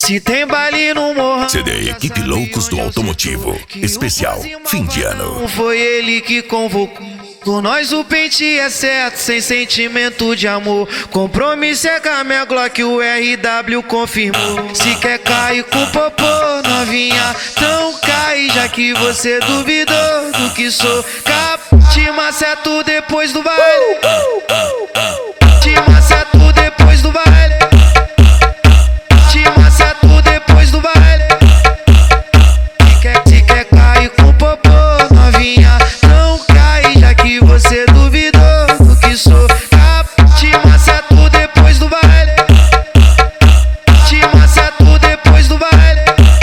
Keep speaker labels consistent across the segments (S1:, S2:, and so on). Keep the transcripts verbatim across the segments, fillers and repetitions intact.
S1: Se tem baile no morrão,
S2: C D Equipe Loucos do Automotivo. Especial fim de ano.
S1: Foi ele que convocou. Com nós o pente é certo, sem sentimento de amor. Compromisso é com a minha Glock, o R W confirmou. Se quer cair com popô, novinha, então cai. Já que você duvidou do que sou, capaz. Te maceto depois do baile. Te maceto depois do baile. Te maceto depois do baile. Se quer, se quer cair com popô, novinha, não cai. Já que você duvidou do que sou, capaz. Te maceto depois do baile. Te maceto depois do baile.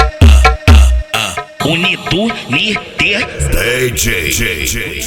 S3: Unido, Niter,
S2: D J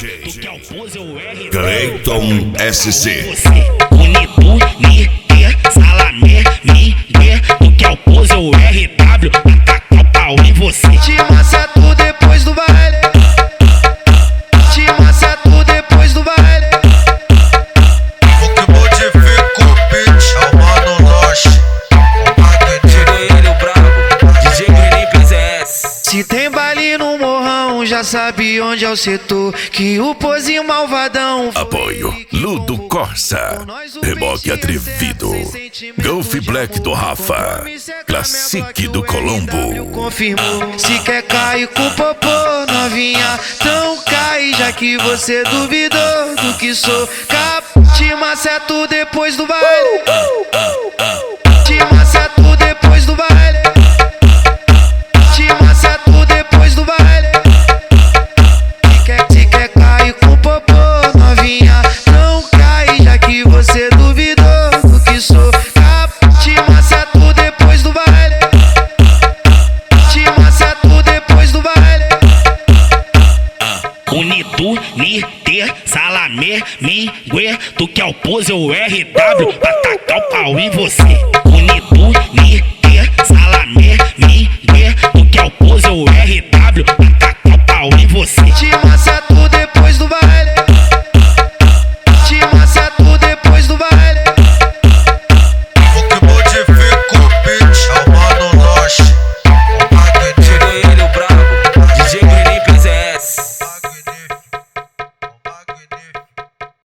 S2: Cleiton S C.
S3: Unido, Niter, Salamé, Minguê, tu que é o pose, o R W, atacar o pau em você.
S1: Te maceto depois do baile. Te maceto depois do baile.
S4: O que modifica o beat é o Mano Loche.
S5: Cheguei ele, o brabo, D J Green Z S.
S1: Se tem baile no morrão, já sabe onde é o setor. Que o pose malvadão foi
S2: Apoio
S1: ele que
S2: Ludo
S1: convocou.
S2: Corsa.
S1: Com nós o
S2: Reboque
S1: pente é
S2: atrevido.
S1: certo, sem sentimento
S2: Golf
S1: de
S2: Black
S1: amor.
S2: do Rafa.
S1: Compromisso é com a minha
S2: Classic
S1: Glock,
S2: do
S1: o R W
S2: Colombo.
S1: confirmou. Se quer cair com popô, novinha, então cai. Já que você duvidou do que sou, capaz. Te maceto depois do baile. Te maceto depois do baile. Te maceto depois do baile. Se quer, se quer cair com popô, novinha, não cai. Já que você duvidou do que sou, capaz. Te maceto depois do baile. Te maceto depois do baile.
S3: Unido, Niter, Salamé, Minguê, tu que é o pose, o R W, atacar o pau em você. Unido, Niter, Salamé, Minguê, tu que é o pose, o R W.